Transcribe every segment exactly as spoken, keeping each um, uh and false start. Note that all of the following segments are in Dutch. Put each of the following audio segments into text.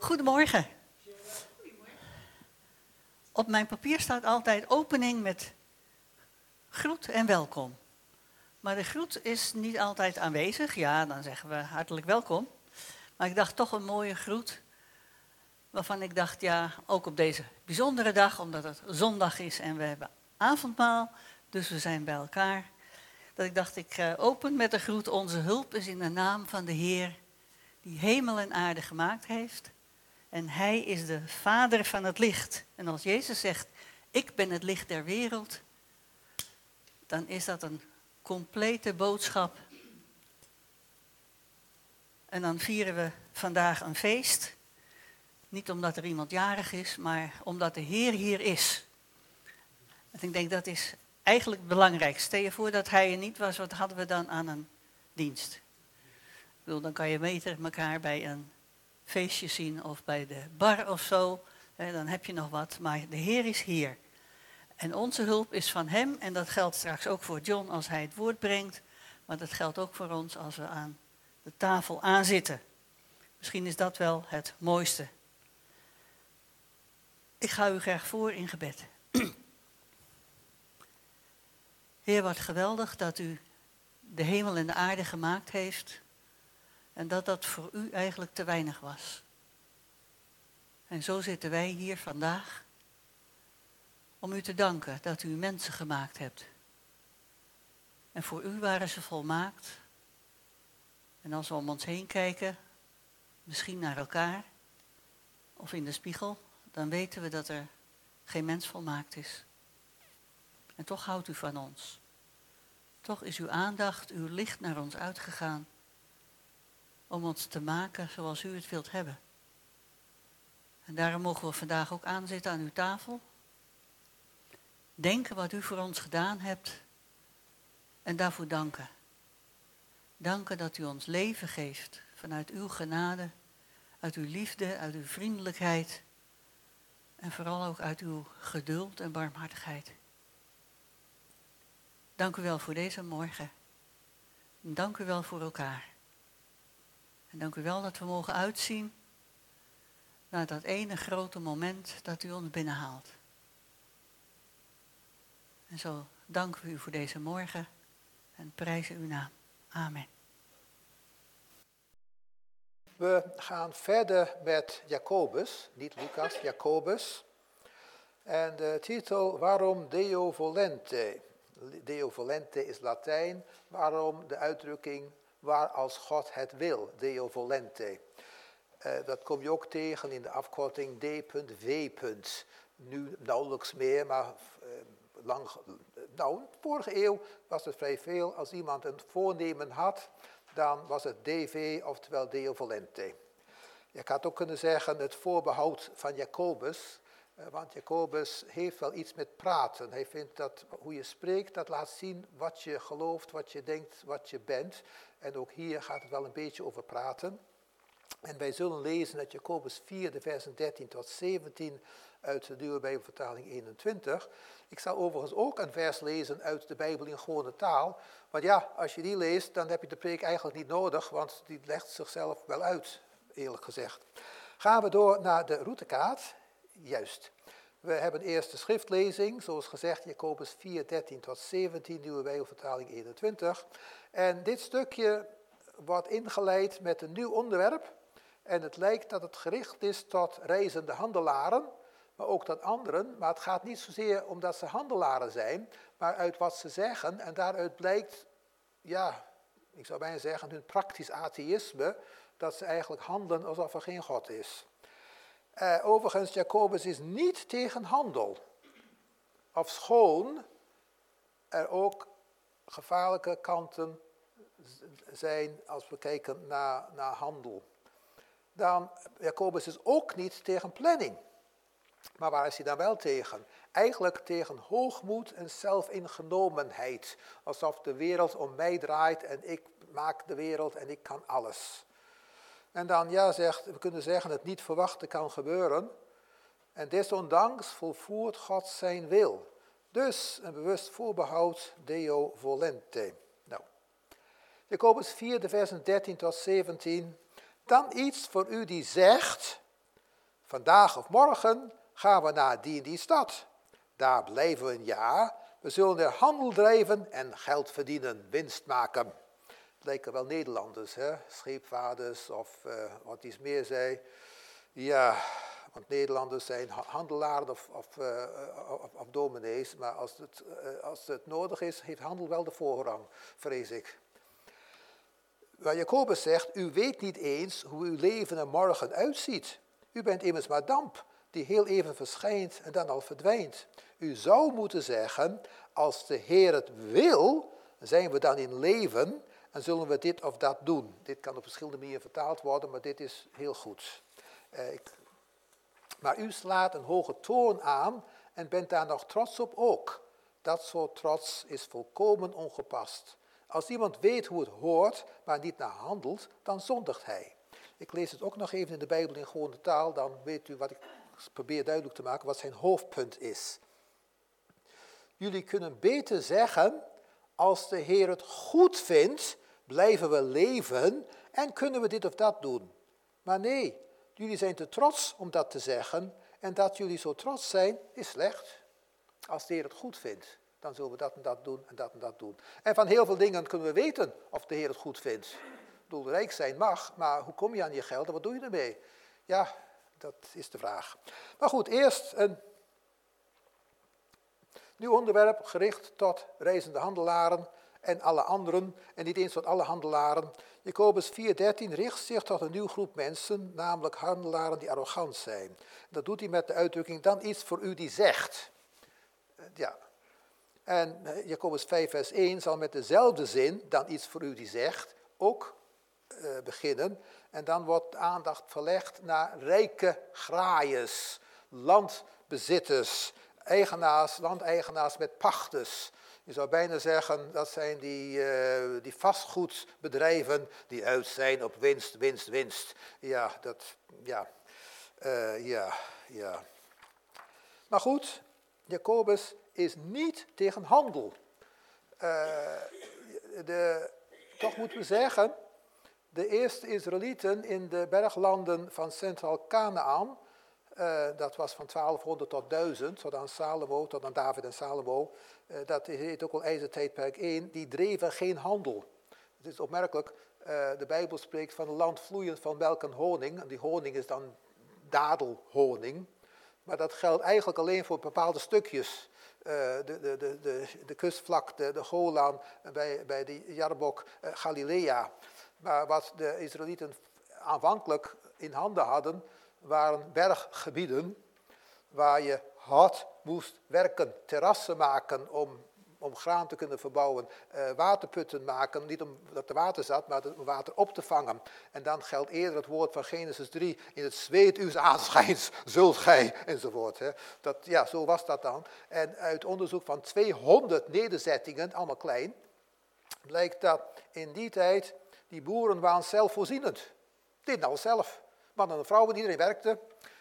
Goedemorgen. Op mijn papier staat altijd opening met groet en welkom. Maar de groet is niet altijd aanwezig. Ja, dan zeggen we hartelijk welkom. Maar ik dacht toch een mooie groet. Waarvan ik dacht, ja, ook op deze bijzondere dag, omdat het zondag is en we hebben avondmaal. Dus we zijn bij elkaar. Dat ik dacht, ik uh, open met de groet. Onze hulp is in de naam van de Heer, die hemel en aarde gemaakt heeft. En hij is de vader van het licht. En als Jezus zegt, ik ben het licht der wereld, dan is dat een complete boodschap. En dan vieren we vandaag een feest. Niet omdat er iemand jarig is, maar omdat de Heer hier is. En ik denk dat is eigenlijk het belangrijkste. Stel je voor dat hij er niet was, wat hadden we dan aan een dienst? Ik bedoel, dan kan je beter elkaar bij een feestje zien of bij de bar of zo. Hè, dan heb je nog wat, maar de Heer is hier. En onze hulp is van hem en dat geldt straks ook voor John als hij het woord brengt. Maar dat geldt ook voor ons als we aan de tafel aanzitten. Misschien is dat wel het mooiste. Ik ga u graag voor in gebed. Heer, wat geweldig dat u de hemel en de aarde gemaakt heeft. En dat dat voor u eigenlijk te weinig was. En zo zitten wij hier vandaag om u te danken dat u mensen gemaakt hebt. En voor u waren ze volmaakt. En als we om ons heen kijken, misschien naar elkaar of in de spiegel, dan weten we dat er geen mens volmaakt is. En toch houdt u van ons. Toch is uw aandacht, uw licht naar ons uitgegaan om ons te maken zoals u het wilt hebben. En daarom mogen we vandaag ook aanzitten aan uw tafel. Denken wat u voor ons gedaan hebt en daarvoor danken. Danken dat u ons leven geeft vanuit uw genade, uit uw liefde, uit uw vriendelijkheid en vooral ook uit uw geduld en barmhartigheid. Dank u wel voor deze morgen. En dank u wel voor elkaar. En dank u wel dat we mogen uitzien naar dat ene grote moment dat u ons binnenhaalt. En zo danken we u voor deze morgen en prijzen uw naam. Amen. We gaan verder met Jacobus, niet Lucas, Jacobus. En de titel, waarom Deo volente? Deo volente is Latijn, waarom de uitdrukking waar als God het wil, Deo volente. Uh, dat kom je ook tegen in de afkorting D V. Nu nauwelijks meer, maar uh, lang, nou, vorige eeuw was het vrij veel. Als iemand een voornemen had, dan was het D V, oftewel Deo volente. Je had ook kunnen zeggen het voorbehoud van Jacobus. Uh, want Jacobus heeft wel iets met praten. Hij vindt dat hoe je spreekt, dat laat zien wat je gelooft, wat je denkt, wat je bent. En ook hier gaat het wel een beetje over praten. En wij zullen lezen uit Jacobus vier, de versen dertien tot zeventien uit de Nieuwe Bijbelvertaling eenentwintig. Ik zal overigens ook een vers lezen uit de Bijbel in gewone taal. Want ja, als je die leest, dan heb je de preek eigenlijk niet nodig, want die legt zichzelf wel uit, eerlijk gezegd. Gaan we door naar de routekaart. Juist. We hebben eerst de schriftlezing, zoals gezegd, Jacobus vier, dertien tot zeventien, Nieuwe Bijbelvertaling eenentwintig. En dit stukje wordt ingeleid met een nieuw onderwerp. En het lijkt dat het gericht is tot reizende handelaren, maar ook tot anderen. Maar het gaat niet zozeer omdat ze handelaren zijn, maar uit wat ze zeggen. En daaruit blijkt, ja, ik zou bijna zeggen, hun praktisch atheïsme, dat ze eigenlijk handelen alsof er geen God is. Uh, overigens, Jacobus is niet tegen handel. Ofschoon er ook gevaarlijke kanten zijn als we kijken naar, naar handel. Dan, Jacobus is ook niet tegen planning. Maar waar is hij dan wel tegen? Eigenlijk tegen hoogmoed en zelfingenomenheid. Alsof de wereld om mij draait en ik maak de wereld en ik kan alles. En dan, ja, zegt, we kunnen zeggen, het niet verwachten kan gebeuren. En desondanks volvoert God zijn wil. Dus een bewust voorbehoud, Deo volente. Nou, Jacobus vier, de versen dertien tot zeventien. Dan iets voor u die zegt, Vandaag of morgen gaan we naar die en die stad. Daar blijven we een jaar. We zullen er handel drijven en geld verdienen, winst maken. Het lijken wel Nederlanders, hè? Scheepvaarders of uh, wat iets meer zei. Ja, want Nederlanders zijn handelaren of, of, uh, of, of dominees. Maar als het, uh, als het nodig is, heeft handel wel de voorrang, vrees ik. Waar Jacobus zegt, u weet niet eens hoe uw leven er morgen uitziet. U bent immers maar damp, die heel even verschijnt en dan al verdwijnt. U zou moeten zeggen, als de Heer het wil, zijn we dan in leven en zullen we dit of dat doen. Dit kan op verschillende manieren vertaald worden, maar dit is heel goed. Uh, ik, maar u slaat een hoge toorn aan en bent daar nog trots op ook. Dat soort trots is volkomen ongepast. Als iemand weet hoe het hoort, maar niet naar handelt, dan zondigt hij. Ik lees het ook nog even in de Bijbel in gewone taal, dan weet u wat ik probeer duidelijk te maken, wat zijn hoofdpunt is. Jullie kunnen beter zeggen, als de Heer het goed vindt, blijven we leven en kunnen we dit of dat doen. Maar nee, jullie zijn te trots om dat te zeggen en dat jullie zo trots zijn, is slecht. Als de Heer het goed vindt, dan zullen we dat en dat doen en dat en dat doen. En van heel veel dingen kunnen we weten of de Heer het goed vindt. Ik bedoel, rijk zijn mag, maar hoe kom je aan je geld en wat doe je ermee? Ja, dat is de vraag. Maar goed, eerst een nieuw onderwerp gericht tot reizende handelaren en alle anderen, en niet eens tot alle handelaren. Jacobus vier dertien richt zich tot een nieuwe groep mensen, namelijk handelaren die arrogant zijn. Dat doet hij met de uitdrukking, dan iets voor u die zegt. Ja. En Jacobus vijf vers één zal met dezelfde zin, dan iets voor u die zegt, ook uh, beginnen. En dan wordt aandacht verlegd naar rijke graaiers, landbezitters, eigenaars, landeigenaars met pachters. Je zou bijna zeggen, dat zijn die, uh, die vastgoedbedrijven die uit zijn op winst, winst, winst. Ja, dat, ja, uh, ja, ja. Maar goed, Jacobus is niet tegen handel. Uh, de, toch moeten we zeggen, de eerste Israëlieten in de berglanden van Centraal Canaan, uh, dat was van twaalfhonderd tot duizend, tot aan Salomo, tot aan David en Salomo, uh, dat heet ook al IJzertijdperk één, die dreven geen handel. Het is opmerkelijk, uh, de Bijbel spreekt van een land vloeiend van melk en honing, en die honing is dan dadelhoning, maar dat geldt eigenlijk alleen voor bepaalde stukjes. Uh, de, de, de, de, de kustvlakte, de Golan, bij, bij de Jarbok, uh, Galilea. Maar wat de Israëlieten aanvankelijk in handen hadden, waren berggebieden waar je hard moest werken, terrassen maken om, om graan te kunnen verbouwen, uh, waterputten maken, niet omdat er water zat, maar om water op te vangen. En dan geldt eerder het woord van Genesis drie, in het zweet uws aanschijns zult gij, enzovoort. Hè. Dat, ja, zo was dat dan. En uit onderzoek van tweehonderd nederzettingen, allemaal klein, blijkt dat in die tijd die boeren waren zelfvoorzienend. Deden alles zelf. Mannen en vrouwen, iedereen werkte.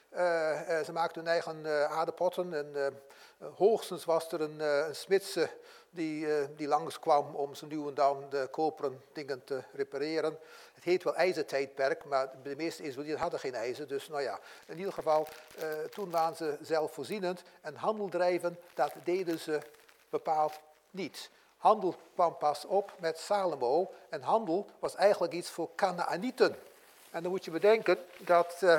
Uh, uh, ze maakten hun eigen uh, aardepotten. En uh, hoogstens was er een, uh, een smidse die, uh, die langskwam om zo nu en dan de koperen dingen te repareren. Het heet wel ijzertijdperk, maar de meeste Israëlieten hadden geen ijzer. Dus nou ja, in ieder geval, uh, toen waren ze zelfvoorzienend. En handel drijven, dat deden ze bepaald niet. Handel kwam pas op met Salomo en handel was eigenlijk iets voor Kanaanieten. En dan moet je bedenken dat uh,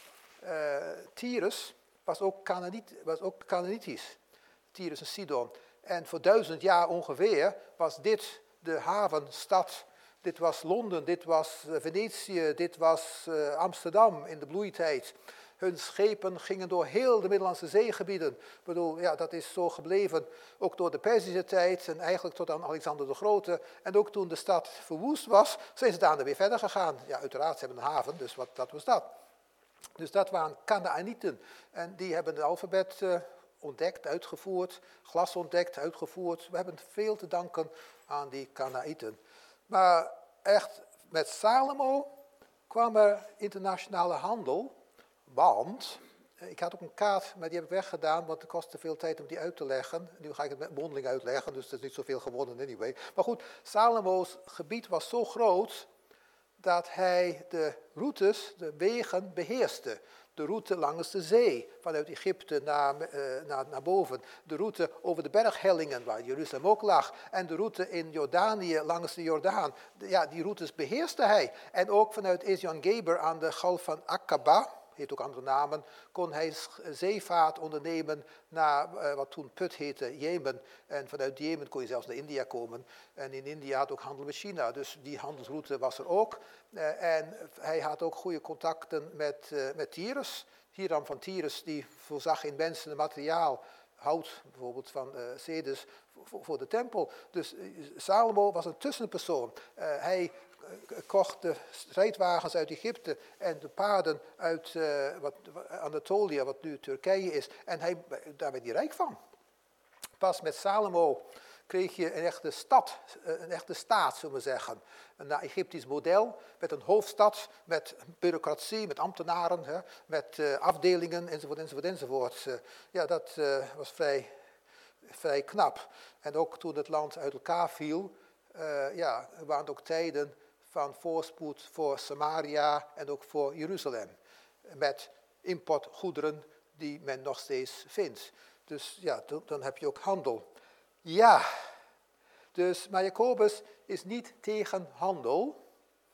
uh, Tyrus was ook, Kanaaniet, was ook Kanaanitisch. Tyrus en Sidon. En voor duizend jaar ongeveer was dit de havenstad. Dit was Londen, dit was Venetië, dit was uh, Amsterdam in de bloeitijd. Hun schepen gingen door heel de Middellandse zeegebieden. Ik bedoel, ja, dat is zo gebleven, ook door de Perzische tijd en eigenlijk tot aan Alexander de Grote. En ook toen de stad verwoest was, zijn ze daarna weer verder gegaan. Ja, uiteraard, ze hebben een haven, dus wat, dat was dat. Dus dat waren Kanaanieten. En die hebben het alfabet uh, ontdekt, uitgevoerd, glas ontdekt, uitgevoerd. We hebben veel te danken aan die Kanaanieten. Maar echt, met Salomo kwam er internationale handel. Want, ik had ook een kaart, maar die heb ik weggedaan, want het kostte veel tijd om die uit te leggen. Nu ga ik het met mondeling uitleggen, dus het is niet zoveel gewonnen anyway. Maar goed, Salomo's gebied was zo groot dat hij de routes, de wegen beheerste. De route langs de zee, vanuit Egypte naar, uh, naar, naar boven. De route over de berghellingen, waar Jeruzalem ook lag. En de route in Jordanië, langs de Jordaan. De, ja, die routes beheerste hij. En ook vanuit Ezion-Geber aan de Galf van Aqaba, heeft ook andere namen, kon hij zeevaart ondernemen naar uh, wat toen Put heette, Jemen. En vanuit Jemen kon je zelfs naar India komen. En in India had ook handel met China, dus die handelsroute was er ook. Uh, en hij had ook goede contacten met, uh, met Tyrus. Hiram van Tyrus, die voorzag in mensen en materiaal, hout bijvoorbeeld van uh, Cedes, voor, voor de tempel. Dus uh, Salomo was een tussenpersoon. Uh, hij kocht de strijdwagens uit Egypte en de paarden uit uh, wat, Anatolië, wat nu Turkije is. En hij, daar werd hij rijk van. Pas met Salomo kreeg je een echte stad, een echte staat, zullen we zeggen. Een Egyptisch model met een hoofdstad, met bureaucratie, met ambtenaren, hè, met uh, afdelingen, enzovoort, enzovoort, enzovoort. Uh, ja, dat uh, was vrij, vrij knap. En ook toen het land uit elkaar viel, uh, ja, er waren ook tijden van voorspoed voor Samaria en ook voor Jeruzalem. Met importgoederen die men nog steeds vindt. Dus ja, dan, dan heb je ook handel. Ja, dus, maar Jacobus is niet tegen handel.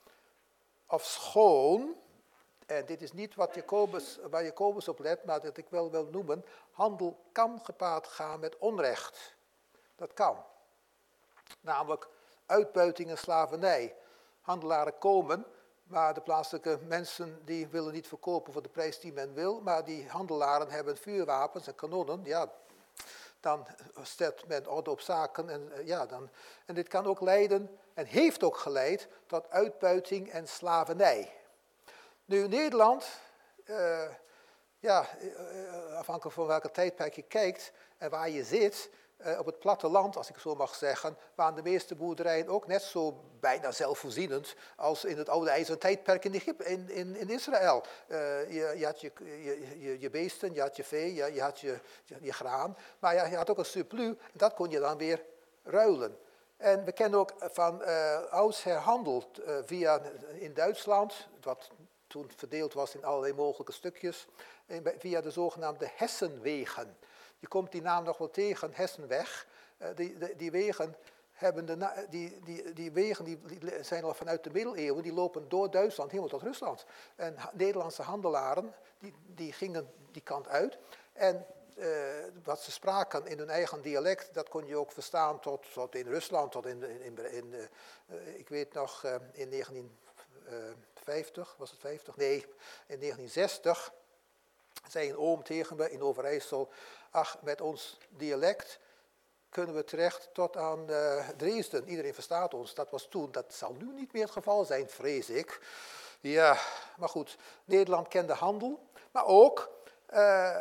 Ofschoon, en dit is niet wat Jacobus, waar Jacobus op let, maar dat ik wel wil noemen, handel kan gepaard gaan met onrecht. Dat kan. Namelijk uitbuiting en slavernij. Handelaren komen, maar de plaatselijke mensen die willen niet verkopen voor de prijs die men wil, maar die handelaren hebben vuurwapens en kanonnen, ja, dan stelt men orde op zaken en ja, dan, en dit kan ook leiden, en heeft ook geleid, tot uitbuiting en slavernij. Nu, Nederland, uh, ja, uh, afhankelijk van welke tijdperk je kijkt en waar je zit, Uh, op het platteland, als ik zo mag zeggen, waren de meeste boerderijen ook net zo bijna zelfvoorzienend als in het oude ijzeren tijdperk in, Egypte, in, in, in Israël. Uh, je, je had je, je, je, je beesten, je had je vee, je, je had je, je, je graan, maar je, je had ook een surplus en dat kon je dan weer ruilen. En we kennen ook van uh, oudsher handel uh, via in Duitsland, wat toen verdeeld was in allerlei mogelijke stukjes, via de zogenaamde Hessenwegen. Je komt die naam nog wel tegen, Hessenweg. Uh, die, die, die wegen, hebben de, die, die, die wegen die zijn al vanuit de middeleeuwen, die lopen door Duitsland helemaal tot Rusland. En Nederlandse handelaren, die, die gingen die kant uit. En uh, wat ze spraken in hun eigen dialect, dat kon je ook verstaan tot, tot in Rusland, tot in, in, in, in uh, ik weet nog, uh, in negentien vijftig, was het vijftig? Nee, in negentien zestig zei een oom tegen me in Overijssel, ach, met ons dialect kunnen we terecht tot aan uh, Dresden. Iedereen verstaat ons, dat was toen. Dat zal nu niet meer het geval zijn, vrees ik. Ja, maar goed, Nederland kende handel, maar ook uh,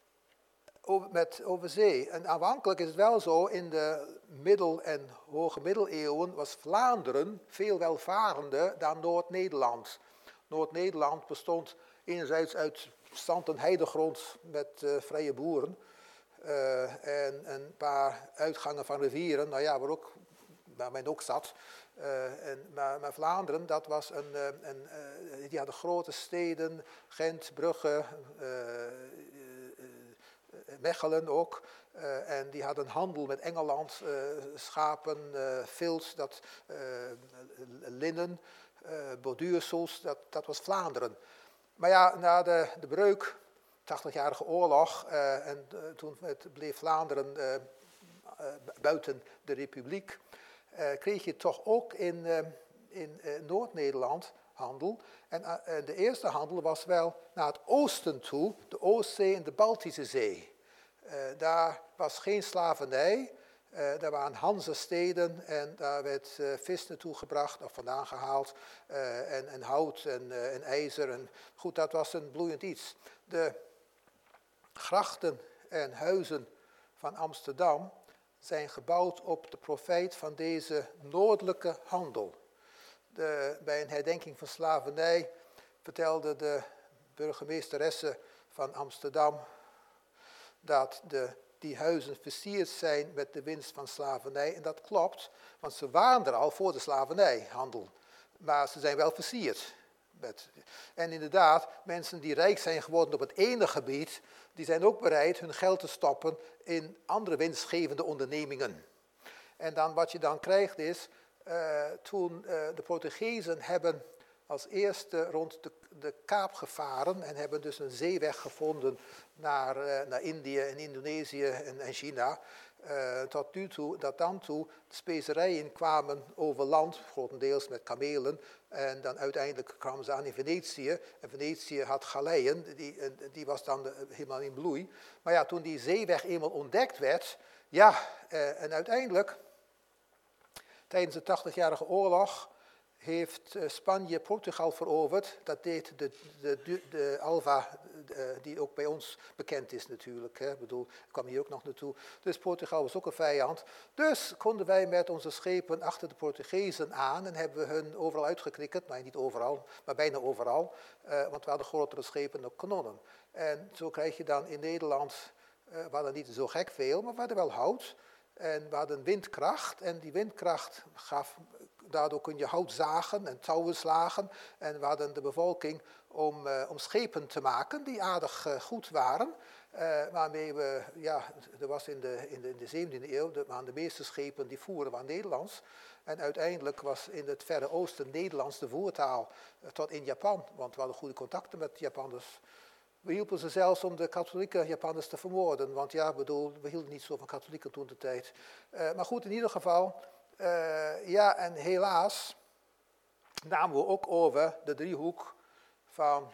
over, met over zee. En aanvankelijk is het wel zo, in de middel- en hoge middeleeuwen was Vlaanderen veel welvarender dan Noord-Nederland. Noord-Nederland bestond enerzijds uit zand- en heidegrond met uh, vrije boeren. Uh, en een paar uitgangen van rivieren, nou ja, waar, ook, waar men ook zat. Uh, en, maar, maar Vlaanderen, dat was een, uh, een uh, die hadden grote steden, Gent, Brugge, uh, uh, Mechelen ook. Uh, en die hadden handel met Engeland, uh, schapen, uh, vilt, dat, uh, linnen, uh, borduursels, dat, dat was Vlaanderen. Maar ja, na de, de breuk, tachtigjarige oorlog, uh, en uh, toen het bleef Vlaanderen uh, uh, buiten de republiek, uh, kreeg je toch ook in, uh, in uh, Noord-Nederland handel. En uh, de eerste handel was wel naar het oosten toe, de Oostzee en de Baltische Zee. Uh, daar was geen slavernij. Uh, daar waren Hanzesteden en daar werd uh, vis naartoe gebracht of vandaan gehaald. Uh, en, en hout en, uh, en ijzer. En, goed, dat was een bloeiend iets. De grachten en huizen van Amsterdam zijn gebouwd op de profijt van deze noordelijke handel. De, bij een herdenking van slavernij vertelde de burgemeesteresse van Amsterdam dat de, die huizen versierd zijn met de winst van slavernij. En dat klopt, want ze waren er al voor de slavernijhandel. Maar ze zijn wel versierd. met, en inderdaad, mensen die rijk zijn geworden op het ene gebied, die zijn ook bereid hun geld te stoppen in andere winstgevende ondernemingen. En dan wat je dan krijgt is, uh, toen uh, de Portugezen hebben als eerste rond de, de Kaap gevaren en hebben dus een zeeweg gevonden naar, uh, naar Indië en Indonesië en, en China. Uh, tot nu toe, dat dan toe, de specerijen kwamen over land, grotendeels met kamelen. En dan uiteindelijk kwamen ze aan in Venetië. En Venetië had galeien, die, die was dan helemaal in bloei. Maar ja, toen die zeeweg eenmaal ontdekt werd, ja, uh, en uiteindelijk, tijdens de tachtigjarige oorlog, heeft Spanje Portugal veroverd. Dat deed de, de, de, de Alva, de, die ook bij ons bekend is natuurlijk. Hè. Ik bedoel, ik kwam hier ook nog naartoe. Dus Portugal was ook een vijand. Dus konden wij met onze schepen achter de Portugezen aan en hebben we hun overal uitgeknikkerd. Nou, niet overal, maar bijna overal. Uh, want we hadden grotere schepen dan kanonnen. En zo krijg je dan in Nederland, uh, we hadden niet zo gek veel, maar we hadden wel hout. En we hadden windkracht en die windkracht gaf, daardoor kun je hout zagen en touwen slagen. En we hadden de bevolking om, uh, om schepen te maken die aardig uh, goed waren. Uh, waarmee we, ja, er was in de, in de, in de zeventiende eeuw, de, de meeste schepen die voeren waren Nederlands. En uiteindelijk was in het Verre Oosten Nederlands de voertaal uh, tot in Japan. Want we hadden goede contacten met Japanners. We hielpen ze zelfs om de katholieke Japanners te vermoorden. Want ja, bedoel, we hielden niet zo van katholieken toen de tijd. Uh, maar goed, in ieder geval, uh, ja, en helaas namen we ook over de driehoek van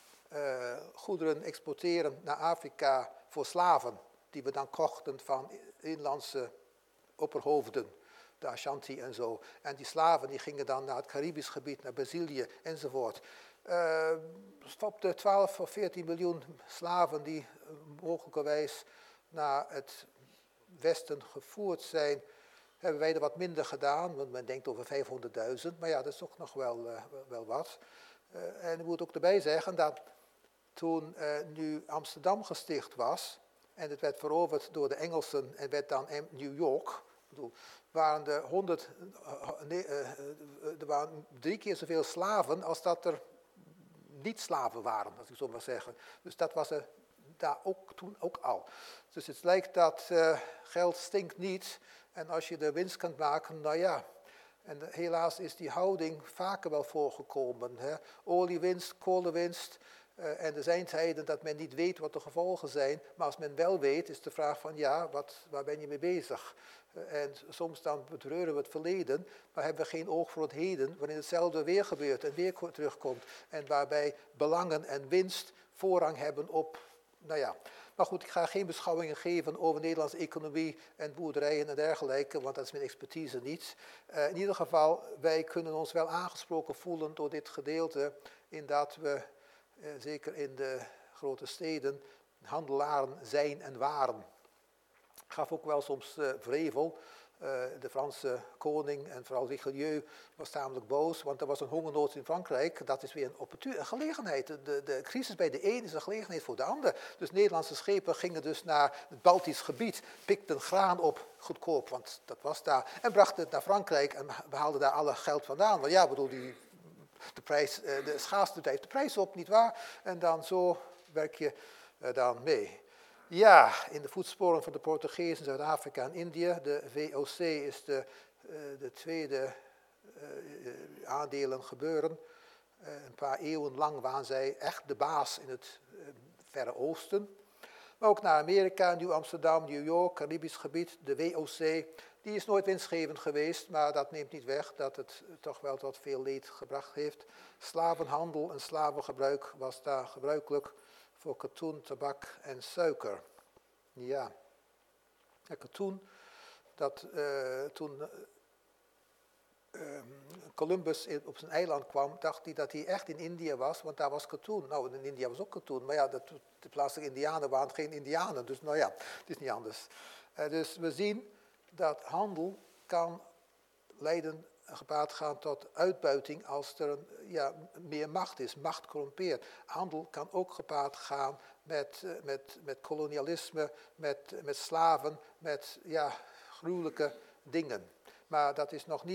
uh, goederen exporteren naar Afrika voor slaven. Die we dan kochten van inlandse opperhoofden, de Ashanti en zo. En die slaven die gingen dan naar het Caribisch gebied, naar Brazilië enzovoort. Uh, op de twaalf of veertien miljoen slaven die uh, mogelijkerwijs naar het westen gevoerd zijn, hebben wij er wat minder gedaan, want men denkt over vijfhonderdduizend, maar ja, dat is toch nog wel, uh, wel wat. Uh, en ik moet ook erbij zeggen dat toen uh, nu Amsterdam gesticht was, en het werd veroverd door de Engelsen en werd dan New York, ik bedoel, waren er, honderd, uh, nee, uh, er waren drie keer zoveel slaven als dat er niet-slaven waren, als ik zo maar zeggen. Dus dat was er daar ook toen ook al. Dus het lijkt dat uh, geld stinkt niet. En als je er winst kunt maken, nou ja. En helaas is die houding vaker wel voorgekomen. Hè. Oliewinst, kolenwinst. Uh, en er zijn tijden dat men niet weet wat de gevolgen zijn. Maar als men wel weet, is de vraag van ja, wat, waar ben je mee bezig? Uh, en soms dan betreuren we het verleden, maar hebben we geen oog voor het heden, waarin hetzelfde weer gebeurt en weer terugkomt. En waarbij belangen en winst voorrang hebben op, nou ja. Maar goed, ik ga geen beschouwingen geven over Nederlandse economie en boerderijen en dergelijke, want dat is mijn expertise niet. Uh, in ieder geval, wij kunnen ons wel aangesproken voelen door dit gedeelte, in dat we, uh, zeker in de grote steden, handelaren zijn en waren. Gaf ook wel soms uh, vrevel. Uh, de Franse koning en vooral Richelieu was tamelijk boos, want er was een hongernood in Frankrijk. Dat is weer een, opportun- een gelegenheid. De, de crisis bij de een is een gelegenheid voor de ander. Dus Nederlandse schepen gingen dus naar het Baltisch gebied, pikten graan op, goedkoop, want dat was daar, en brachten het naar Frankrijk en behaalden daar alle geld vandaan. Want ja, bedoel, die, de, prijs, uh, de schaarste drijft de prijs op, nietwaar? En dan zo werk je uh, dan mee. Ja, in de voetsporen van de Portugezen, Zuid-Afrika en Indië. De V O C is de, uh, de tweede uh, aandelen gebeuren. Uh, een paar eeuwen lang waren zij echt de baas in het uh, Verre Oosten. Maar ook naar Amerika, Nieuw-Amsterdam, New York, Caribisch gebied, de W O C. Die is nooit winstgevend geweest, maar dat neemt niet weg dat het uh, toch wel tot veel leed gebracht heeft. Slavenhandel en slavengebruik was daar gebruikelijk voor katoen, tabak en suiker. Ja, en katoen, dat uh, toen uh, Columbus in, op zijn eiland kwam, dacht hij dat hij echt in Indië was, want daar was katoen. Nou, in India was ook katoen, maar ja, dat, de plaatselijke Indianen waren geen Indianen, dus nou ja, het is niet anders. Uh, dus we zien dat handel kan leiden gepaard gaan tot uitbuiting als er een, ja, meer macht is. Macht corrompeert. Handel kan ook gepaard gaan met, met, met kolonialisme, met, met slaven, met ja, gruwelijke dingen. Maar dat is nog niet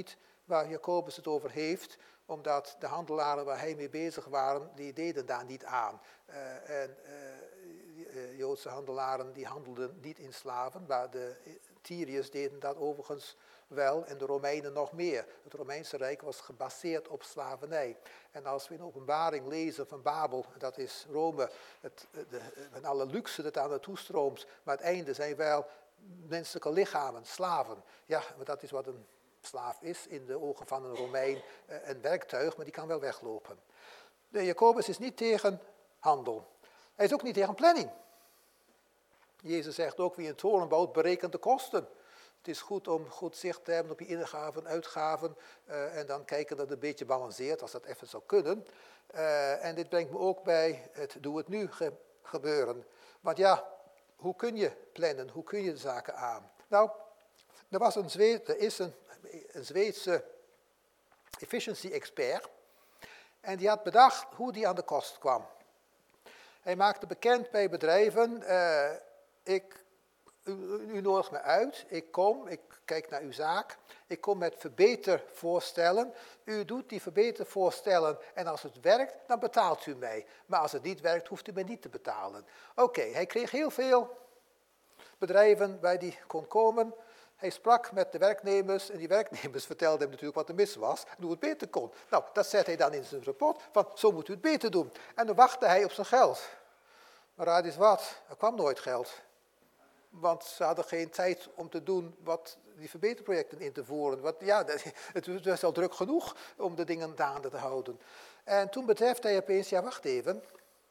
waar Jacobus het over heeft, omdat de handelaren waar hij mee bezig waren, die deden daar niet aan. Uh, en uh, Joodse handelaren die handelden niet in slaven, maar de Tyriërs deden dat overigens wel en de Romeinen nog meer. Het Romeinse Rijk was gebaseerd op slavernij. En als we in Openbaring lezen van Babel, dat is Rome, het, de, met alle luxe dat daar naartoe stroomt, maar het einde zijn wel menselijke lichamen, slaven. Ja, maar dat is wat een slaaf is in de ogen van een Romein, een werktuig, maar die kan wel weglopen. De Jacobus is niet tegen handel. Hij is ook niet tegen planning. Jezus zegt ook, wie een toren bouwt, berekent de kosten. Het is goed om goed zicht te hebben op je ingaven, uitgaven uh, en dan kijken dat het een beetje balanceert, als dat even zou kunnen. Uh, en dit brengt me ook bij het doe het nu ge- gebeuren. Want ja, hoe kun je plannen, hoe kun je de zaken aan? Nou, er, was een Zweed, er is een, een Zweedse efficiency expert en die had bedacht hoe die aan de kost kwam. Hij maakte bekend bij bedrijven, uh, ik... U, u nodigt me uit, ik kom, ik kijk naar uw zaak, ik kom met verbetervoorstellen. U doet die verbetervoorstellen en als het werkt, dan betaalt u mij. Maar als het niet werkt, hoeft u mij niet te betalen. Oké, okay, hij kreeg heel veel bedrijven waar hij kon komen. Hij sprak met de werknemers en die werknemers vertelden hem natuurlijk wat er mis was en hoe het beter kon. Nou, dat zet hij dan in zijn rapport, van zo moet u het beter doen. En dan wachtte hij op zijn geld. Maar raad eens wat, er kwam nooit geld. Want ze hadden geen tijd om te doen wat die verbeterprojecten in te voeren. Want ja, het was al druk genoeg om de dingen gaande te houden. En toen betreft hij opeens, ja wacht even.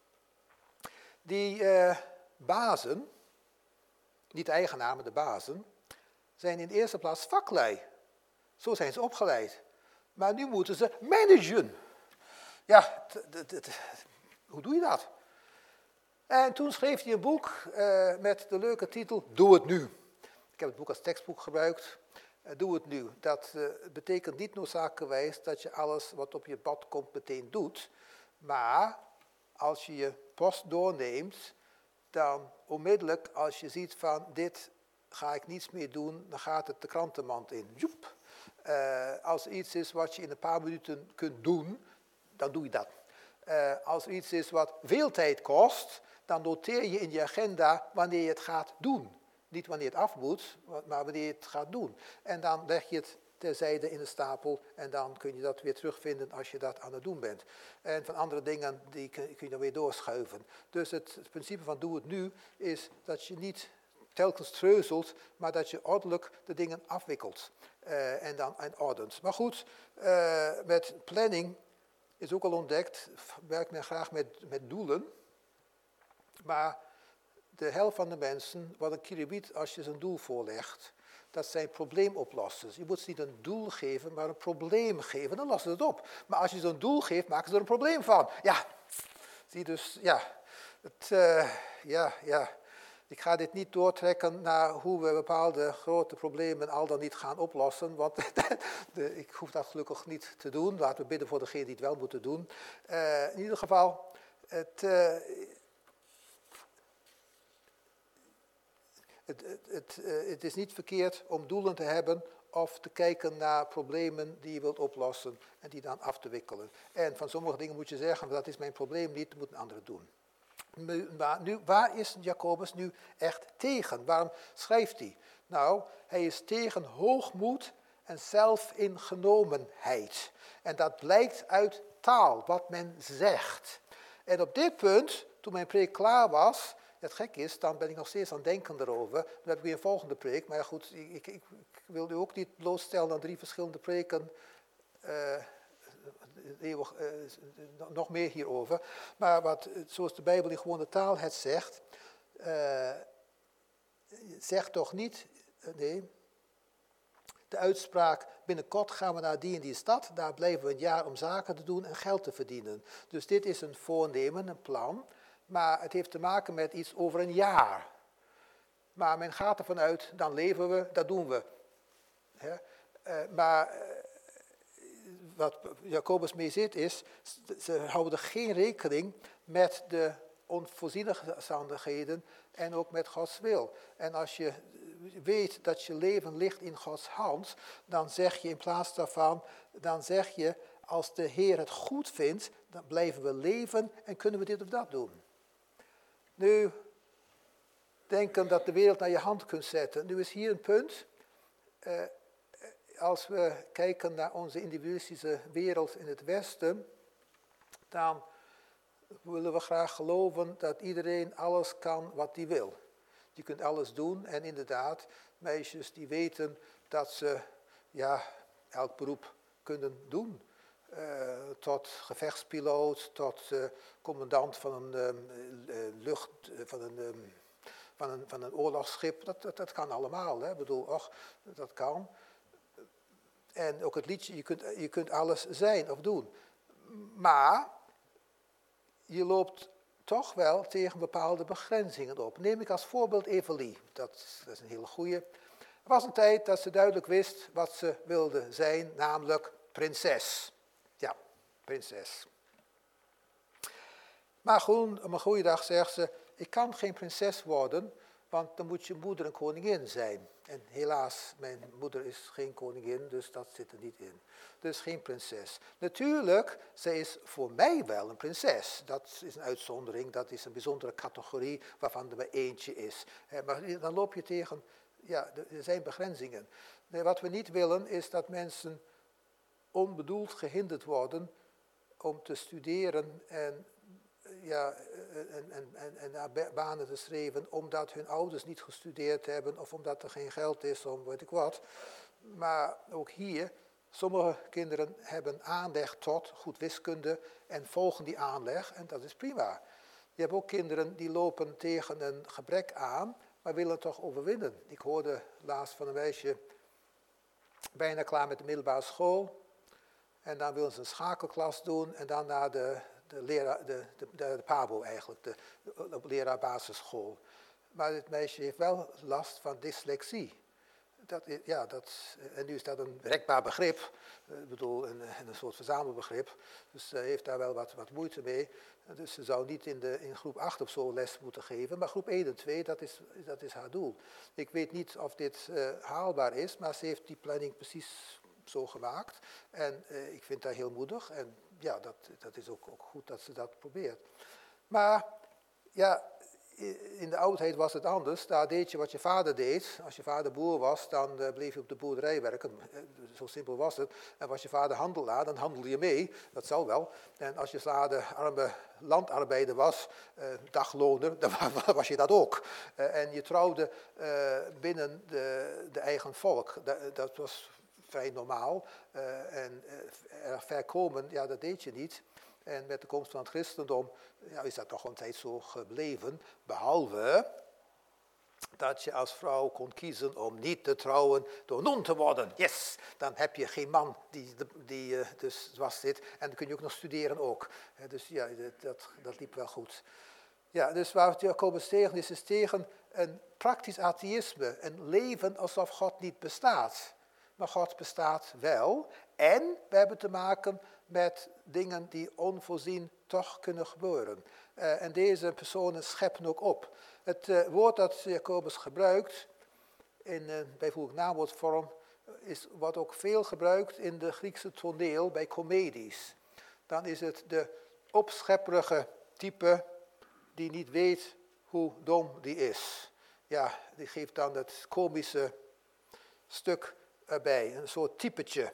Die uh, bazen, niet de eigenaar, maar de bazen, zijn in de eerste plaats vaklui. Zo zijn ze opgeleid. Maar nu moeten ze managen. Ja, t- t- t- hoe doe je dat? En toen schreef hij een boek uh, met de leuke titel Doe het nu. Ik heb het boek als tekstboek gebruikt. Uh, Doe het nu. Dat uh, betekent niet noodzakelijkerwijs dat je alles wat op je pad komt meteen doet. Maar als je je post doorneemt, dan onmiddellijk als je ziet van dit ga ik niets meer doen, dan gaat het de krantenmand in. Joep. Uh, als er iets is wat je in een paar minuten kunt doen, dan doe je dat. Uh, als er iets is wat veel tijd kost, dan noteer je in je agenda wanneer je het gaat doen. Niet wanneer het af moet, maar wanneer je het gaat doen. En dan leg je het terzijde in een stapel en dan kun je dat weer terugvinden als je dat aan het doen bent. En van andere dingen die kun je dan weer doorschuiven. Dus het, het principe van doe het nu is dat je niet telkens treuzelt, maar dat je ordelijk de dingen afwikkelt uh, en dan en ordent. Maar goed, uh, met planning is ook al ontdekt, werkt men graag met, met doelen. Maar de helft van de mensen, wat een kilobiet als je ze een doel voorlegt, dat zijn probleemoplossers. Je moet ze niet een doel geven, maar een probleem geven, dan lossen ze het op. Maar als je ze een doel geeft, maken ze er een probleem van. Ja, zie dus, ja, het, uh, ja, ja. Ik ga dit niet doortrekken naar hoe we bepaalde grote problemen al dan niet gaan oplossen, want de, ik hoef dat gelukkig niet te doen. Laten we bidden voor degenen die het wel moeten doen. Uh, in ieder geval, het... Uh, Het, het, het, uh, het is niet verkeerd om doelen te hebben of te kijken naar problemen die je wilt oplossen en die dan af te wikkelen. En van sommige dingen moet je zeggen, dat is mijn probleem niet, dat moet een ander doen. Maar nu, waar is Jacobus nu echt tegen? Waarom schrijft hij? Nou, hij is tegen hoogmoed en zelfingenomenheid. En dat blijkt uit taal, wat men zegt. En op dit punt, toen mijn preek klaar was, het gek is, dan ben ik nog steeds aan het denken erover. Dan heb ik weer een volgende preek. Maar ja, goed, ik, ik, ik wil u ook niet blootstellen aan drie verschillende preken. Uh, eeuwig, uh, nog meer hierover. Maar wat, zoals de Bijbel in gewone taal het zegt, uh, zegt toch niet, uh, nee, de uitspraak, binnenkort gaan we naar die en die stad, daar blijven we een jaar om zaken te doen en geld te verdienen. Dus dit is een voornemen, een plan. Maar het heeft te maken met iets over een jaar. Maar men gaat ervan uit, dan leven we, dat doen we. He? Uh, maar uh, wat Jacobus mee zit is, ze houden geen rekening met de onvoorziene omstandigheden en ook met Gods wil. En als je weet dat je leven ligt in Gods hand, dan zeg je in plaats daarvan, dan zeg je, als de Heer het goed vindt, dan blijven we leven en kunnen we dit of dat doen. Nu, denken dat de wereld naar je hand kunt zetten. Nu is hier een punt. Uh, als we kijken naar onze individualistische wereld in het Westen, dan willen we graag geloven dat iedereen alles kan wat hij wil. Je kunt alles doen en inderdaad, meisjes die weten dat ze ja, elk beroep kunnen doen. Uh, tot gevechtspiloot, tot uh, commandant van een um, uh, lucht, uh, van een, um, van een, van een oorlogsschip. Dat, dat, dat kan allemaal. Hè? Ik bedoel, och, dat kan. En ook het liedje, je kunt, je kunt alles zijn of doen. Maar je loopt toch wel tegen bepaalde begrenzingen op. Neem ik als voorbeeld Evelie. Dat, dat is een hele goeie. Er was een tijd dat ze duidelijk wist wat ze wilde zijn, namelijk prinses. Ja, prinses. Maar gewoon, op een goede dag zegt ze, ik kan geen prinses worden, want dan moet je moeder een koningin zijn. En helaas, mijn moeder is geen koningin, dus dat zit er niet in. Dus geen prinses. Natuurlijk, zij is voor mij wel een prinses. Dat is een uitzondering, dat is een bijzondere categorie waarvan er maar eentje is. Maar dan loop je tegen, ja, er zijn begrenzingen. Wat we niet willen is dat mensen onbedoeld gehinderd worden om te studeren en, ja, en, en, en, en naar banen te streven, omdat hun ouders niet gestudeerd hebben of omdat er geen geld is, om weet ik wat. Maar ook hier, sommige kinderen hebben aanleg tot goed wiskunde en volgen die aanleg en dat is prima. Je hebt ook kinderen die lopen tegen een gebrek aan, maar willen toch overwinnen. Ik hoorde laatst van een meisje, bijna klaar met de middelbare school. En dan wil ze een schakelklas doen en dan naar de, de, leraar, de, de, de, de PABO eigenlijk, de, de leraar basisschool. Maar dit meisje heeft wel last van dyslexie. Dat is, ja, dat, en nu is dat een rekbaar begrip, ik bedoel een, een soort verzamelbegrip. Dus ze heeft daar wel wat, wat moeite mee. Dus ze zou niet in, de, in groep acht of zo les moeten geven, maar groep één en twee, dat is, dat is haar doel. Ik weet niet of dit uh, haalbaar is, maar ze heeft die planning precies zo gemaakt. En uh, ik vind dat heel moedig. En ja, dat, dat is ook, ook goed dat ze dat probeert. Maar ja, in de oudheid was het anders. Daar deed je wat je vader deed. Als je vader boer was, dan uh, bleef je op de boerderij werken. Zo simpel was het. En was je vader handelaar, dan handelde je mee. Dat zal wel. En als je vader arme landarbeider was, uh, dagloner, dan was je dat ook. Uh, en je trouwde uh, binnen de, de eigen volk. Dat, dat was vrij normaal. Uh, en uh, erg ver komen, ja, dat deed je niet. En met de komst van het christendom ja, is dat toch een tijd zo gebleven. Behalve dat je als vrouw kon kiezen om niet te trouwen door non te worden. Yes, dan heb je geen man die, die uh, dus was dit. En dan kun je ook nog studeren ook. Uh, dus ja, dat, dat liep wel goed. Ja, dus waar het Jacobus tegen is, is tegen een praktisch atheïsme. Een leven alsof God niet bestaat. Maar God bestaat wel. En we hebben te maken met dingen die onvoorzien toch kunnen gebeuren. Uh, en deze personen scheppen ook op. Het uh, woord dat Jacobus gebruikt, in uh, bijvoorbeeld naamwoordvorm, is wat ook veel gebruikt in de Griekse toneel bij comedies. Dan is het de opschepperige type die niet weet hoe dom die is. Ja, die geeft dan het komische stuk erbij, een soort typetje.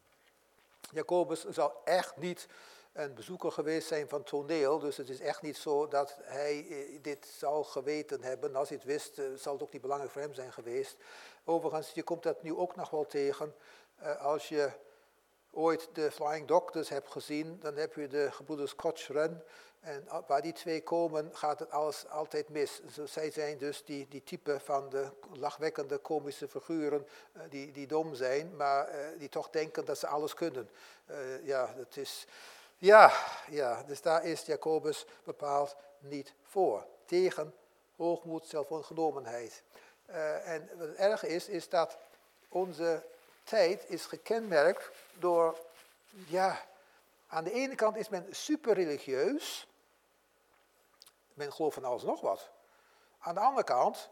Jacobus zou echt niet een bezoeker geweest zijn van toneel, dus het is echt niet zo dat hij dit zou geweten hebben. Als hij het wist, zal het ook niet belangrijk voor hem zijn geweest. Overigens, je komt dat nu ook nog wel tegen. Als je ooit de Flying Doctors hebt gezien, dan heb je de gebroeders Cochrane. En waar die twee komen, gaat het alles altijd mis. Zij zijn dus die, die type van de lachwekkende komische figuren uh, die, die dom zijn, maar uh, die toch denken dat ze alles kunnen. Uh, ja, dat is, ja, ja, dus daar is Jacobus bepaald niet voor. Tegen hoogmoed, zelfongenomenheid. Uh, en wat het erge is, is dat onze tijd is gekenmerkt door, ja, aan de ene kant is men super religieus. Men gelooft van alles nog wat. Aan de andere kant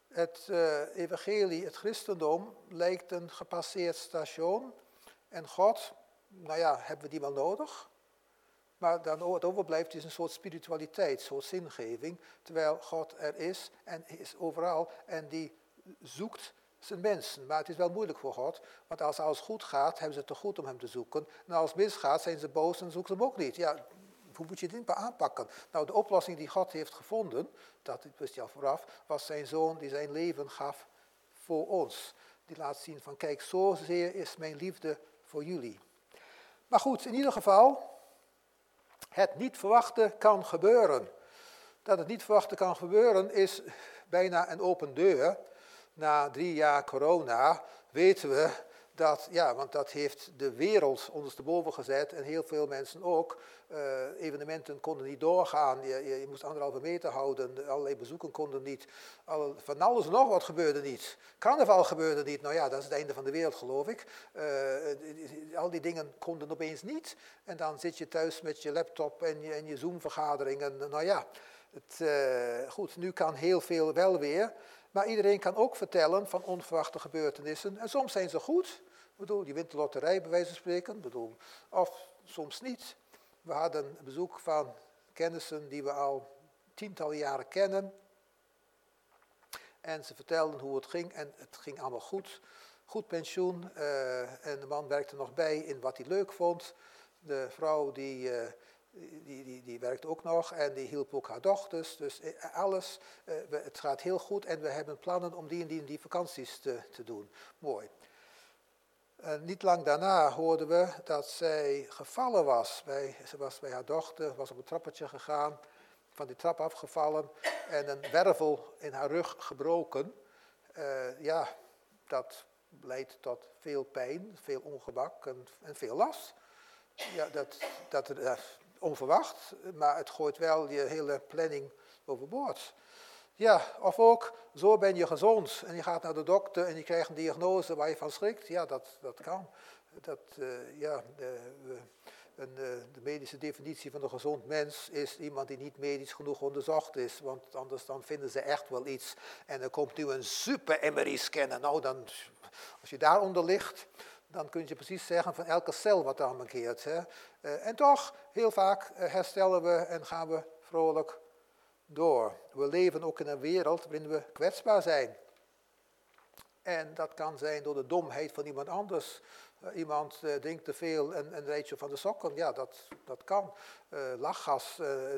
Het uh, evangelie, het christendom, lijkt een gepasseerd station. En God, nou ja, hebben we die wel nodig? Maar dan wat overblijft is een soort spiritualiteit, een soort zingeving. Terwijl God er is en is overal en die zoekt zijn mensen. Maar het is wel moeilijk voor God, want als alles goed gaat, hebben ze het te goed om hem te zoeken. En als het misgaat, zijn ze boos en zoeken ze hem ook niet. Ja, hoe moet je dit aanpakken? Nou, de oplossing die God heeft gevonden, dat wist hij al vooraf, was zijn zoon die zijn leven gaf voor ons. Die laat zien van, kijk, zozeer is mijn liefde voor jullie. Maar goed, in ieder geval, het niet verwachten kan gebeuren. Dat het niet verwachten kan gebeuren is bijna een open deur. Na drie jaar corona weten we dat, ja, want dat heeft de wereld ondersteboven gezet en heel veel mensen ook. Uh, evenementen konden niet doorgaan, je, je, je moest anderhalve meter houden, allerlei bezoeken konden niet. Alle, van alles en nog wat gebeurde niet. Carnaval gebeurde niet, nou ja, dat is het einde van de wereld geloof ik. Uh, al die dingen konden opeens niet. En dan zit je thuis met je laptop en je, en je Zoom-vergaderingen. Nou ja, het, uh, goed, nu kan heel veel wel weer. Maar iedereen kan ook vertellen van onverwachte gebeurtenissen. En soms zijn ze goed. Ik bedoel, je wint de loterij bij wijze van spreken. Ik bedoel, of soms niet. We hadden een bezoek van kennissen die we al tientallen jaren kennen. En ze vertelden hoe het ging. En het ging allemaal goed. Goed pensioen. Uh, en de man werkte nog bij in wat hij leuk vond. De vrouw die... Uh, Die, die, die werkt ook nog en die hielp ook haar dochters. Dus alles, uh, we, het gaat heel goed en we hebben plannen om die en die en die vakanties te, te doen. Mooi. Uh, niet lang daarna hoorden we dat zij gevallen was. Bij, ze was bij haar dochter, was op een trappetje gegaan, van die trap afgevallen en een wervel in haar rug gebroken. Uh, ja, dat leidt tot veel pijn, veel ongemak en, en veel last. Ja, dat... dat uh, onverwacht, maar het gooit wel je hele planning overboord. Ja, of ook, zo ben je gezond en je gaat naar de dokter en je krijgt een diagnose waar je van schrikt. Ja, dat, dat kan. Dat, uh, ja, de, een, de medische definitie van een gezond mens is iemand die niet medisch genoeg onderzocht is, want anders dan vinden ze echt wel iets. En er komt nu een super M R I-scanner. Nou, dan, als je daaronder ligt, dan kun je precies zeggen van elke cel wat daar mankeert. Hè. Uh, en toch, heel vaak uh, herstellen we en gaan we vrolijk door. We leven ook in een wereld waarin we kwetsbaar zijn. En dat kan zijn door de domheid van iemand anders. Uh, iemand uh, drinkt te veel en, en rijdt je van de sokken. Ja, dat, dat kan. Uh, lachgas. Uh,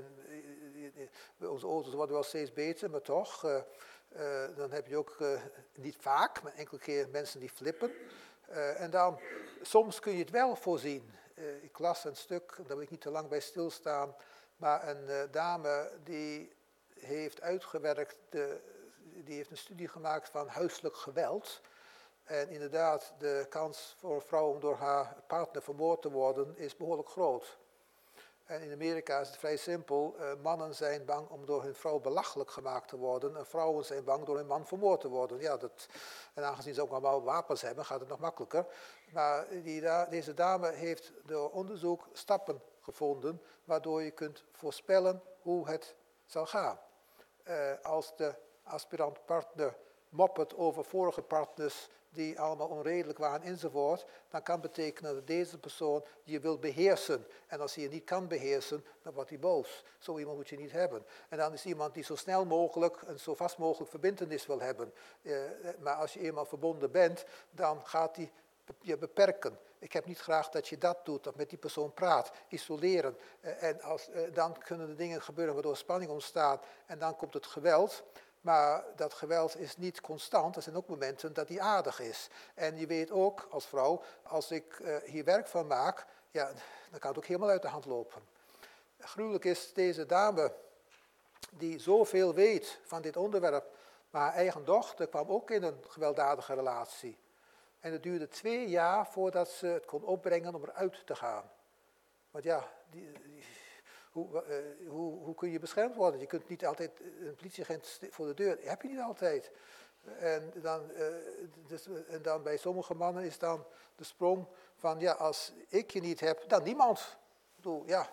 uh, onze auto's worden wel steeds beter, maar toch. Uh, uh, dan heb je ook, uh, niet vaak, maar enkele keer mensen die flippen. Uh, en dan, soms kun je het wel voorzien. Uh, ik las een stuk, daar wil ik niet te lang bij stilstaan, maar een uh, dame die heeft uitgewerkt, de, die heeft een studie gemaakt van huiselijk geweld. En inderdaad, de kans voor een vrouw om door haar partner vermoord te worden is behoorlijk groot. En in Amerika is het vrij simpel. Uh, mannen zijn bang om door hun vrouw belachelijk gemaakt te worden. En vrouwen zijn bang door hun man vermoord te worden. Ja, dat, en aangezien ze ook allemaal wapens hebben, gaat het nog makkelijker. Maar die, deze dame heeft door onderzoek stappen gevonden, waardoor je kunt voorspellen hoe het zal gaan. Uh, als de aspirant partner moppert over vorige partners die allemaal onredelijk waren enzovoort, dan kan betekenen dat deze persoon je wil beheersen. En als hij je niet kan beheersen, dan wordt hij boos. Zo iemand moet je niet hebben. En dan is iemand die zo snel mogelijk en zo vast mogelijk verbintenis wil hebben. Uh, maar als je eenmaal verbonden bent, dan gaat hij je beperken. Ik heb niet graag dat je dat doet, dat met die persoon praat, isoleren. Uh, en als, uh, dan kunnen er dingen gebeuren waardoor spanning ontstaat en dan komt het geweld. Maar dat geweld is niet constant. Er zijn ook momenten dat die aardig is. En je weet ook als vrouw, als ik uh, hier werk van maak, ja, dan kan het ook helemaal uit de hand lopen. Gruwelijk is deze dame die zoveel weet van dit onderwerp, maar haar eigen dochter kwam ook in een gewelddadige relatie. En het duurde twee jaar voordat ze het kon opbrengen om eruit te gaan. Want ja, die, die, hoe, uh, hoe, hoe kun je beschermd worden? Je kunt niet altijd een politieagent voor de deur, dat heb je niet altijd. En dan, uh, dus, en dan bij sommige mannen is dan de sprong van, ja, als ik je niet heb, dan niemand. Ik bedoel, ja.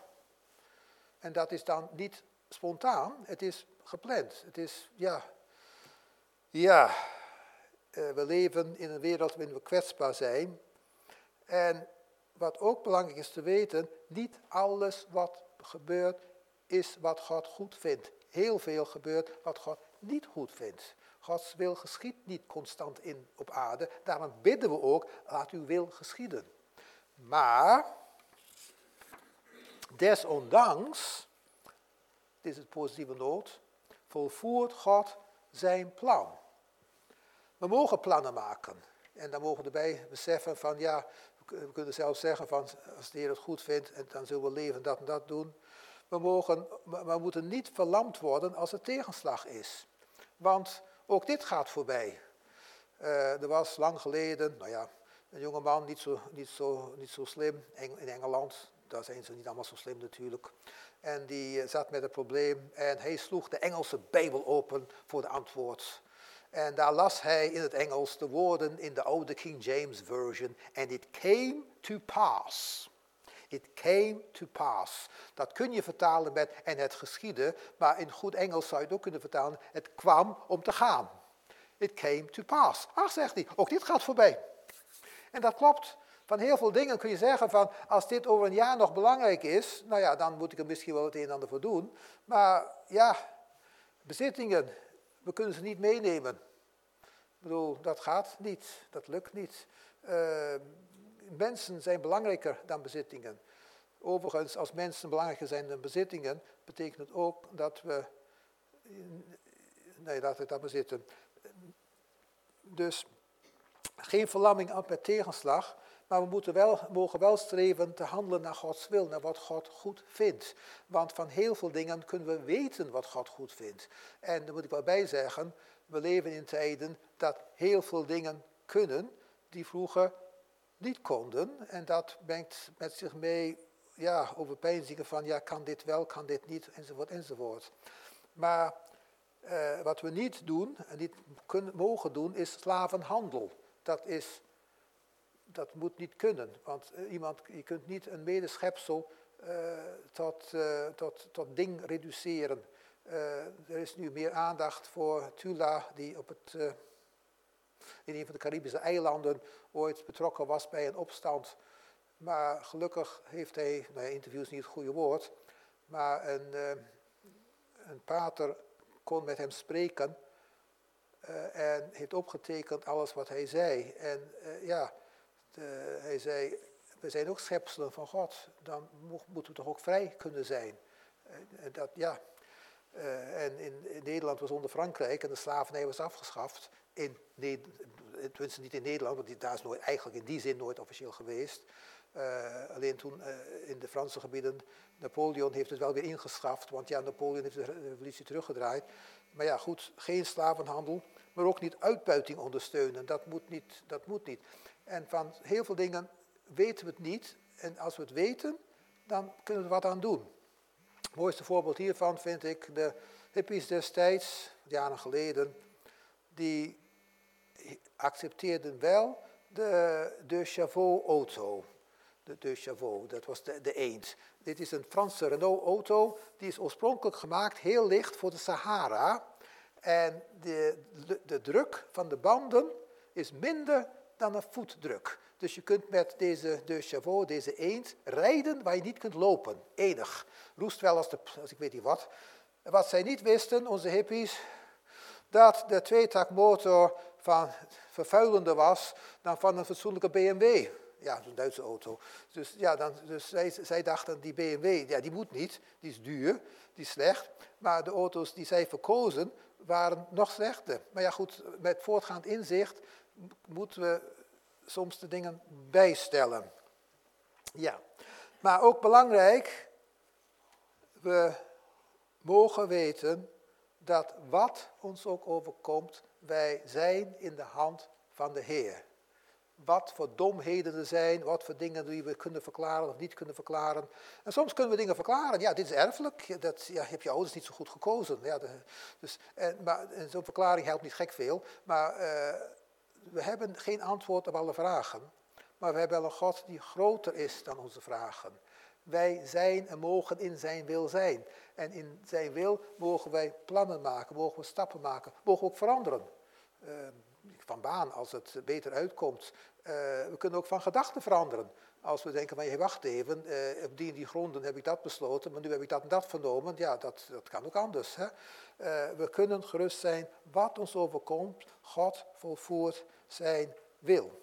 En dat is dan niet spontaan, het is gepland. Het is, ja, Ja, uh, we leven in een wereld waarin we kwetsbaar zijn. En wat ook belangrijk is te weten, niet alles wat gebeurt is wat God goed vindt. Heel veel gebeurt wat God niet goed vindt. Gods wil geschiet niet constant in op aarde. Daarom bidden we ook, laat uw wil geschieden. Maar, desondanks, dit is het positieve noot, volvoert God zijn plan. We mogen plannen maken. En dan mogen we erbij beseffen van, ja, we kunnen zelfs zeggen van, als de Heer het goed vindt, dan zullen we leven dat en dat doen. We, mogen, we moeten niet verlamd worden als er tegenslag is. Want ook dit gaat voorbij. Uh, er was lang geleden, nou ja, een jongeman, niet zo, niet zo, niet zo slim, in Engeland. Daar zijn ze niet allemaal zo slim natuurlijk. En die zat met een probleem en hij sloeg de Engelse Bijbel open voor de antwoord. En daar las hij in het Engels de woorden in de oude King James Version. And it came to pass. It came to pass. Dat kun je vertalen met en het geschiedde, maar in goed Engels zou je het ook kunnen vertalen. Het kwam om te gaan. It came to pass. Ach, zegt hij, ook dit gaat voorbij. En dat klopt. Van heel veel dingen kun je zeggen van, als dit over een jaar nog belangrijk is, nou ja, dan moet ik er misschien wel het een en ander voor doen. Maar ja, bezittingen, we kunnen ze niet meenemen. Ik bedoel, dat gaat niet, dat lukt niet. Uh, mensen zijn belangrijker dan bezittingen. Overigens, als mensen belangrijker zijn dan bezittingen, betekent het ook dat we, nee, laat ik dat maar zitten. Dus geen verlamming af met tegenslag, maar we moeten wel, mogen wel streven te handelen naar Gods wil, naar wat God goed vindt. Want van heel veel dingen kunnen we weten wat God goed vindt. En daar moet ik wel bij zeggen, we leven in tijden dat heel veel dingen kunnen die vroeger niet konden. En dat brengt met zich mee, ja, overpeinzingen van, ja, kan dit wel, kan dit niet, enzovoort, enzovoort. Maar uh, wat we niet doen, en niet kunnen, mogen doen, is slavenhandel. Dat is, dat moet niet kunnen, want uh, iemand, je kunt niet een medeschepsel uh, tot, uh, tot, tot ding reduceren. Uh, er is nu meer aandacht voor Tula, die op het, uh, in een van de Caribische eilanden ooit betrokken was bij een opstand. Maar gelukkig heeft hij, nou ja, interview is niet het goede woord, maar een, uh, een pater kon met hem spreken uh, en heeft opgetekend alles wat hij zei. En uh, ja, de, hij zei, we zijn ook schepselen van God, dan mo- moeten we toch ook vrij kunnen zijn. Uh, dat, ja. Uh, en in, in Nederland was onder Frankrijk en de slavernij was afgeschaft. In, nee, tenminste niet in Nederland, want die, daar is nooit, eigenlijk in die zin nooit officieel geweest. Uh, alleen toen uh, in de Franse gebieden, Napoleon heeft het wel weer ingeschaft, want ja, Napoleon heeft de revolutie teruggedraaid. Maar ja, goed, geen slavenhandel, maar ook niet uitbuiting ondersteunen. Dat moet niet, dat moet niet. En van heel veel dingen weten we het niet. En als we het weten, dan kunnen we er wat aan doen. Het mooiste voorbeeld hiervan vind ik de hippies destijds, jaren geleden, die accepteerden wel de, de Chavot-auto. De, de Chavot, dat was de, de eend. Dit is een Franse Renault-auto, die is oorspronkelijk gemaakt, heel licht, voor de Sahara. En de, de, de druk van de banden is minder dan een voetdruk. Dus je kunt met deze de Chavot, deze eend, rijden waar je niet kunt lopen. Enig. Roest wel als, de, als ik weet niet wat. Wat zij niet wisten, onze hippies, dat de tweetakmotor van vervuilender was dan van een fatsoenlijke B M W. Ja, zo'n Duitse auto. Dus, ja, dan, dus zij, zij dachten, die B M W, ja, die moet niet, die is duur, die is slecht. Maar de auto's die zij verkozen, waren nog slechter. Maar ja, goed, met voortgaand inzicht moeten we soms de dingen bijstellen. Ja, maar ook belangrijk, we mogen weten dat wat ons ook overkomt, wij zijn in de hand van de Heer. Wat voor domheden er zijn, wat voor dingen die we kunnen verklaren of niet kunnen verklaren. En soms kunnen we dingen verklaren, ja, dit is erfelijk, dat ja, heb je ouders niet zo goed gekozen. Ja, de, dus, en, maar en zo'n verklaring helpt niet gek veel, maar uh, we hebben geen antwoord op alle vragen. Maar we hebben wel een God die groter is dan onze vragen. Wij zijn en mogen in zijn wil zijn. En in zijn wil mogen wij plannen maken, mogen we stappen maken, mogen we ook veranderen. uh, van baan als het beter uitkomt. Uh, we kunnen ook van gedachten veranderen. Als we denken van, hey, wacht even, uh, op die en die gronden heb ik dat besloten, maar nu heb ik dat en dat vernomen. Ja, dat, dat kan ook anders. Hè? Uh, we kunnen gerust zijn, wat ons overkomt, God volvoert zijn wil.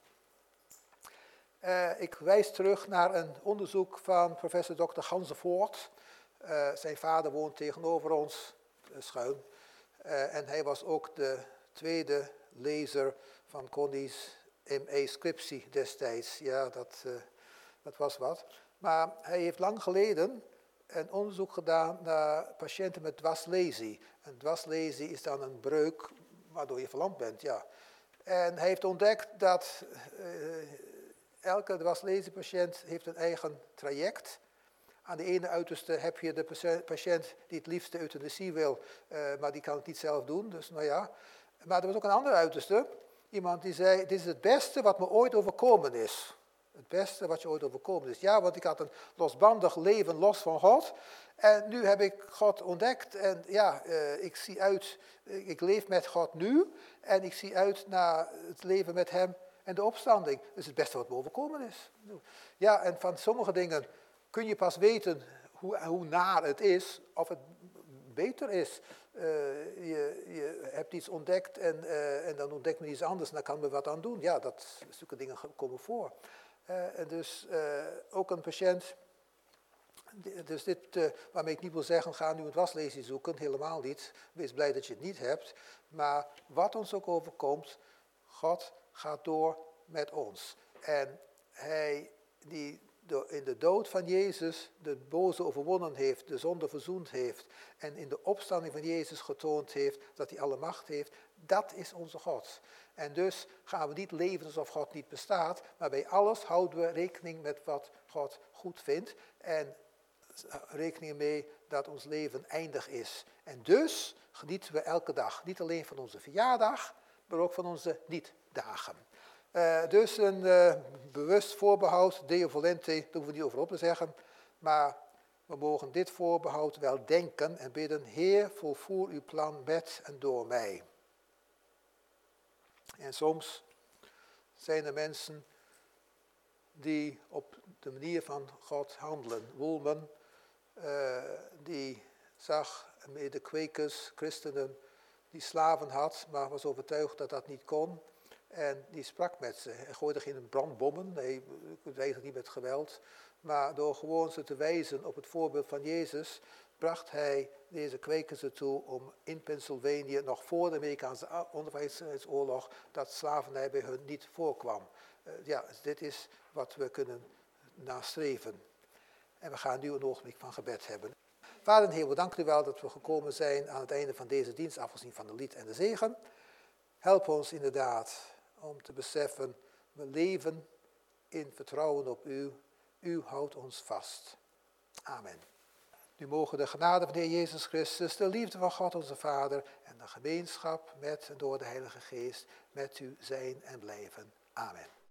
Uh, ik wijs terug naar een onderzoek van professor dokter Hans de Voort. Uh, zijn vader woont tegenover ons, uh, schuin. Uh, en hij was ook de tweede lezer van Connie's M A-scriptie destijds. Ja, dat, uh, dat was wat. Maar hij heeft lang geleden een onderzoek gedaan naar patiënten met dwarslesie. Een dwarslesie is dan een breuk waardoor je verlamd bent, ja. En hij heeft ontdekt dat uh, elke dwarslesiepatiënt heeft een eigen traject. Aan de ene uiterste heb je de patiënt die het liefst de euthanasie wil, uh, maar die kan het niet zelf doen. Dus nou ja. Maar er was ook een andere uiterste. Iemand die zei, dit is het beste wat me ooit overkomen is. Het beste wat je ooit overkomen is. Ja, want ik had een losbandig leven los van God. En nu heb ik God ontdekt. En ja, uh, ik zie uit, ik leef met God nu. En ik zie uit naar het leven met hem en de opstanding. Dat is het beste wat me overkomen is. Ja, en van sommige dingen kun je pas weten hoe, hoe naar het is, of het beter is. Uh, je, je hebt iets ontdekt en, uh, en dan ontdekt men iets anders en dan kan men wat aan doen. Ja, dat zulke dingen komen voor. Uh, en dus uh, ook een patiënt, dus dit, uh, waarmee ik niet wil zeggen, ga nu een dwarslesie zoeken, helemaal niet. Wees blij dat je het niet hebt. Maar wat ons ook overkomt, God gaat door met ons. En hij die in de dood van Jezus de boze overwonnen heeft, de zonde verzoend heeft en in de opstanding van Jezus getoond heeft dat hij alle macht heeft, dat is onze God. En dus gaan we niet leven alsof God niet bestaat, maar bij alles houden we rekening met wat God goed vindt en rekening mee dat ons leven eindig is. En dus genieten we elke dag, niet alleen van onze verjaardag, maar ook van onze niet-dagen. Uh, dus een uh, bewust voorbehoud, Deo volente, daar hoeven we niet over op te zeggen. Maar we mogen dit voorbehoud wel denken en bidden, Heer, volvoer uw plan met en door mij. En soms zijn er mensen die op de manier van God handelen. Woolman, uh, die zag de kwekers, christenen, die slaven had, maar was overtuigd dat dat niet kon. En die sprak met ze. Hij gooide geen brandbommen, hij dreigde niet met geweld. Maar door gewoon ze te wijzen op het voorbeeld van Jezus, bracht hij deze kwekers ertoe om in Pennsylvania, nog voor de Amerikaanse onafhankelijkheidsoorlog, dat slavernij bij hun niet voorkwam. Uh, ja, dit is wat we kunnen nastreven. En we gaan nu een ogenblik van gebed hebben. Vader en Heer, we danken u wel dat we gekomen zijn aan het einde van deze dienst, afgezien van de lied en de zegen. Help ons inderdaad om te beseffen, we leven in vertrouwen op u. U houdt ons vast. Amen. Nu mogen de genade van de Heer Jezus Christus, de liefde van God onze Vader en de gemeenschap met en door de Heilige Geest met u zijn en blijven. Amen.